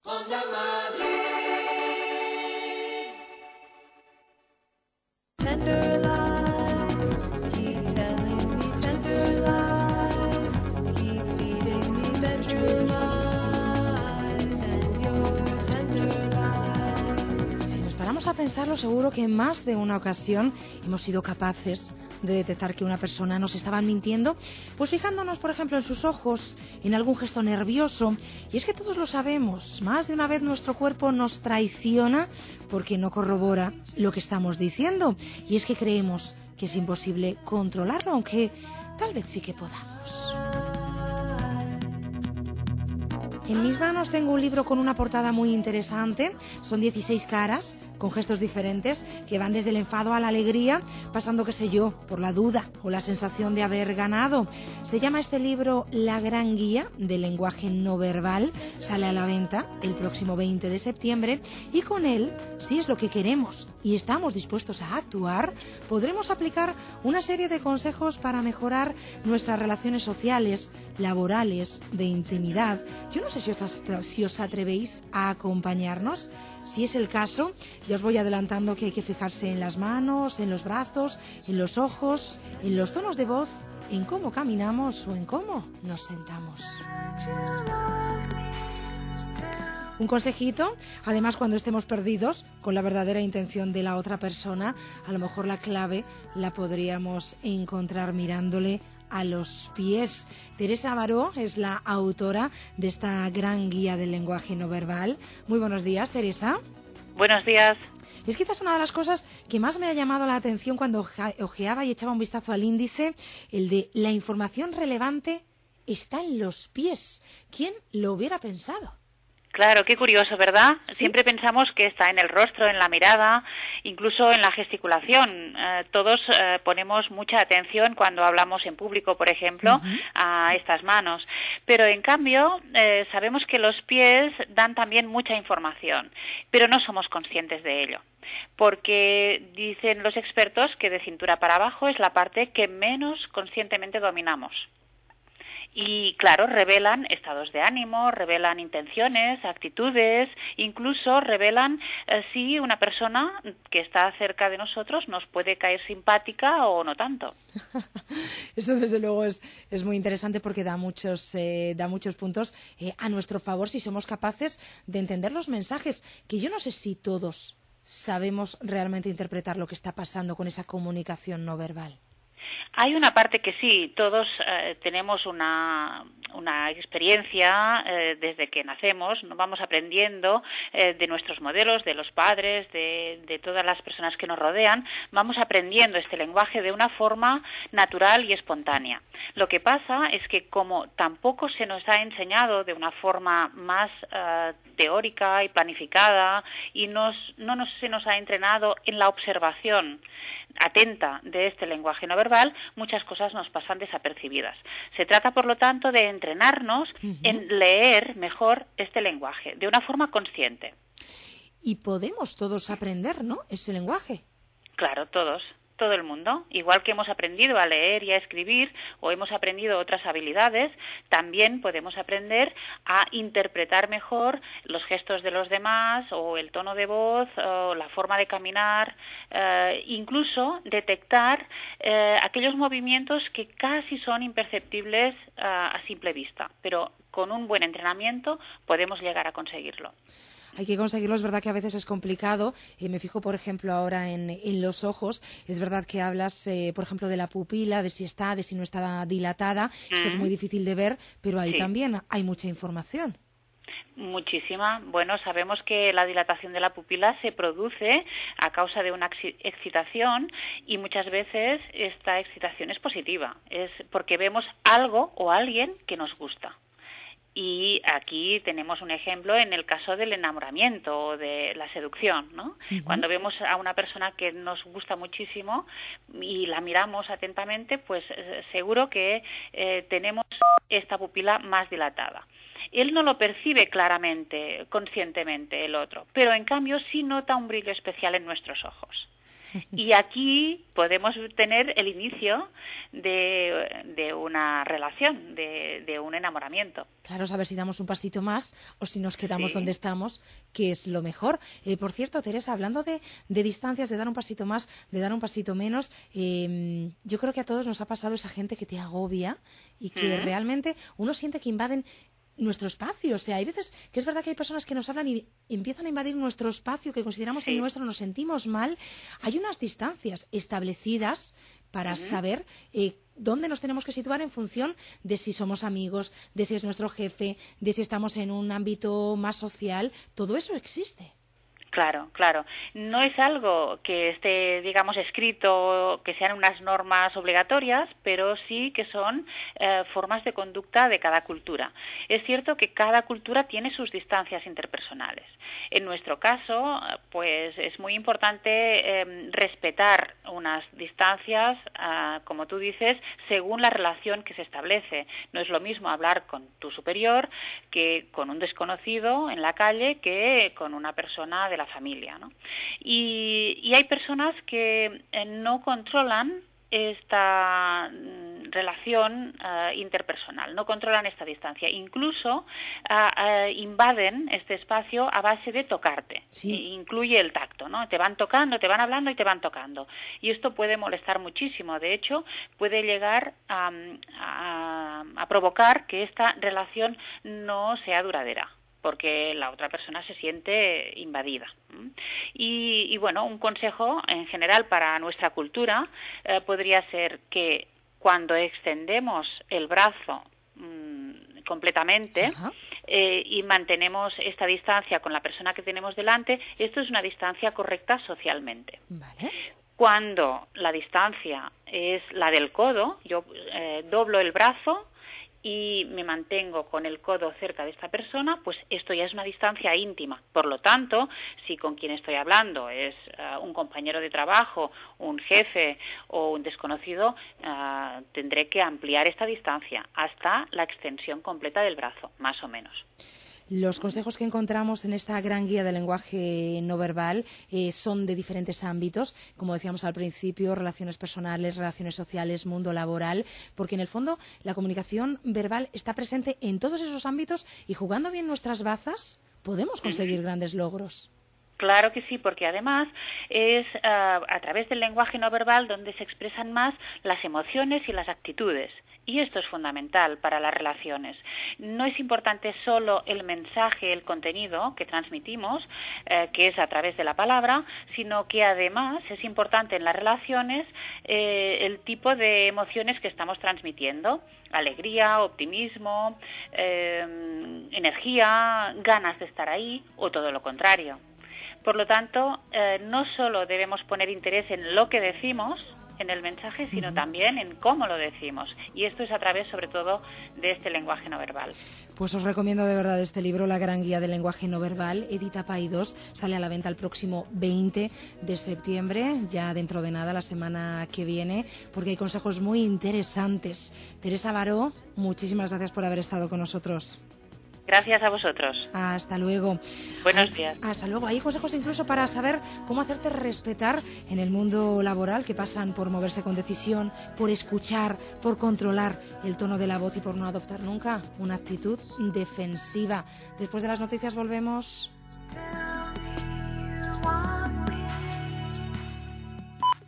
Onda Madrid. Tender lies, keep telling me tender lies, keep feeding me bedroom lies and your tender lies. Si nos paramos a pensarlo, seguro que en más de una ocasión hemos sido capaces de detectar que una persona nos estaba mintiendo, pues fijándonos, por ejemplo, en sus ojos, en algún gesto nervioso. Y es que todos lo sabemos, más de una vez nuestro cuerpo nos traiciona porque no corrobora lo que estamos diciendo. Y es que creemos que es imposible controlarlo, aunque tal vez sí que podamos. En mis manos tengo un libro con una portada muy interesante. Son 16 caras con gestos diferentes que van desde el enfado a la alegría, pasando, qué sé yo, por la duda o la sensación de haber ganado. Se llama este libro La Gran Guía del Lenguaje No Verbal. Sale a la venta el próximo 20 de septiembre y con él, si es lo que queremos y estamos dispuestos a actuar, podremos aplicar una serie de consejos para mejorar nuestras relaciones sociales, laborales, de intimidad. Yo no sé si os atrevéis a acompañarnos. Si es el caso, ya os voy adelantando que hay que fijarse en las manos, en los brazos, en los ojos, en los tonos de voz, en cómo caminamos o en cómo nos sentamos. Un consejito, además, cuando estemos perdidos con la verdadera intención de la otra persona, a lo mejor la clave la podríamos encontrar mirándole a los pies. Teresa Baró es la autora de esta gran guía del lenguaje no verbal. Muy buenos días, Teresa. Buenos días. Es quizás una de las cosas que más me ha llamado la atención cuando ojeaba y echaba un vistazo al índice, el de la información relevante está en los pies. ¿Quién lo hubiera pensado? Claro, qué curioso, ¿verdad? ¿Sí? Siempre pensamos que está en el rostro, en la mirada, incluso en la gesticulación. Todos ponemos mucha atención cuando hablamos en público, por ejemplo, a estas manos. Pero en cambio, sabemos que los pies dan también mucha información, pero no somos conscientes de ello. Porque dicen los expertos que de cintura para abajo es la parte que menos conscientemente dominamos. Y claro, revelan estados de ánimo, revelan intenciones, actitudes, incluso revelan si una persona que está cerca de nosotros nos puede caer simpática o no tanto. Eso desde luego es muy interesante porque da muchos puntos a nuestro favor si somos capaces de entender los mensajes, que yo no sé si todos sabemos realmente interpretar lo que está pasando con esa comunicación no verbal. Hay una parte que sí, todos tenemos una experiencia desde que nacemos, nos vamos aprendiendo de nuestros modelos, de los padres, de todas las personas que nos rodean, vamos aprendiendo este lenguaje de una forma natural y espontánea. Lo que pasa es que como tampoco se nos ha enseñado de una forma más teórica y planificada y se nos ha entrenado en la observación atenta de este lenguaje no verbal, muchas cosas nos pasan desapercibidas. Se trata, por lo tanto, de entrenarnos en leer mejor este lenguaje, de una forma consciente. Y podemos todos aprender, ¿no?, ese lenguaje. Claro, todos. Todo el mundo, igual que hemos aprendido a leer y a escribir o hemos aprendido otras habilidades, también podemos aprender a interpretar mejor los gestos de los demás o el tono de voz o la forma de caminar, incluso detectar aquellos movimientos que casi son imperceptibles a simple vista, pero con un buen entrenamiento podemos llegar a conseguirlo. Hay que conseguirlo, es verdad que a veces es complicado. Me fijo, por ejemplo, ahora en los ojos. Es verdad que hablas, por ejemplo, de la pupila, de si está, de si no está dilatada. Esto es muy difícil de ver, pero ahí también hay mucha información. Muchísima. Bueno, sabemos que la dilatación de la pupila se produce a causa de una excitación y muchas veces esta excitación es positiva. Es porque vemos algo o alguien que nos gusta. Y aquí tenemos un ejemplo en el caso del enamoramiento o de la seducción, ¿no? Cuando vemos a una persona que nos gusta muchísimo y la miramos atentamente, pues seguro que tenemos esta pupila más dilatada. Él no lo percibe claramente, conscientemente, el otro, pero en cambio sí nota un brillo especial en nuestros ojos. Y aquí podemos tener el inicio de una relación, de un enamoramiento. Claro, saber si damos un pasito más o si nos quedamos Sí. donde estamos, que es lo mejor. Por cierto, Teresa, hablando de distancias, de dar un pasito más, de dar un pasito menos, yo creo que a todos nos ha pasado esa gente que te agobia y que realmente uno siente que invaden nuestro espacio. O sea, hay veces que es verdad que hay personas que nos hablan y empiezan a invadir nuestro espacio que consideramos Sí. el nuestro, nos sentimos mal. Hay unas distancias establecidas para saber dónde nos tenemos que situar en función de si somos amigos, de si es nuestro jefe, de si estamos en un ámbito más social. Todo eso existe. Claro, claro. No es algo que esté, digamos, escrito, que sean unas normas obligatorias, pero sí que son formas de conducta de cada cultura. Es cierto que cada cultura tiene sus distancias interpersonales. En nuestro caso, pues es muy importante respetar unas distancias, como tú dices, según la relación que se establece. No es lo mismo hablar con tu superior que con un desconocido en la calle que con una persona de la familia, ¿no? Y hay personas que no controlan esta relación interpersonal, no controlan esta distancia, incluso invaden este espacio a base de tocarte. Sí. Incluye el tacto, ¿no? Te van tocando, te van hablando y te van tocando. Y esto puede molestar muchísimo. De hecho, puede llegar a provocar que esta relación no sea duradera, porque la otra persona se siente invadida. Y bueno, un consejo en general para nuestra cultura podría ser que cuando extendemos el brazo completamente y mantenemos esta distancia con la persona que tenemos delante, esto es una distancia correcta socialmente. Vale. Cuando la distancia es la del codo, yo doblo el brazo y me mantengo con el codo cerca de esta persona, pues esto ya es una distancia íntima. Por lo tanto, si con quien estoy hablando es un compañero de trabajo, un jefe o un desconocido, tendré que ampliar esta distancia hasta la extensión completa del brazo, más o menos. Los consejos que encontramos en esta gran guía del lenguaje no verbal son de diferentes ámbitos, como decíamos al principio, relaciones personales, relaciones sociales, mundo laboral, porque en el fondo la comunicación verbal está presente en todos esos ámbitos y jugando bien nuestras bazas podemos conseguir grandes logros. Claro que sí, porque además es a través del lenguaje no verbal donde se expresan más las emociones y las actitudes. Y esto es fundamental para las relaciones. No es importante solo el mensaje, el contenido que transmitimos, que es a través de la palabra, sino que además es importante en las relaciones el tipo de emociones que estamos transmitiendo. Alegría, optimismo, energía, ganas de estar ahí o todo lo contrario. Por lo tanto, no solo debemos poner interés en lo que decimos en el mensaje, sino también en cómo lo decimos. Y esto es a través, sobre todo, de este lenguaje no verbal. Pues os recomiendo de verdad este libro, La gran guía del lenguaje no verbal, Edita Paidós. Sale a la venta el próximo 20 de septiembre, ya dentro de nada, la semana que viene, porque hay consejos muy interesantes. Teresa Baró, muchísimas gracias por haber estado con nosotros. Gracias a vosotros. Hasta luego. Buenos días. Hasta luego. Hay consejos incluso para saber cómo hacerte respetar en el mundo laboral, que pasan por moverse con decisión, por escuchar, por controlar el tono de la voz y por no adoptar nunca una actitud defensiva. Después de las noticias volvemos.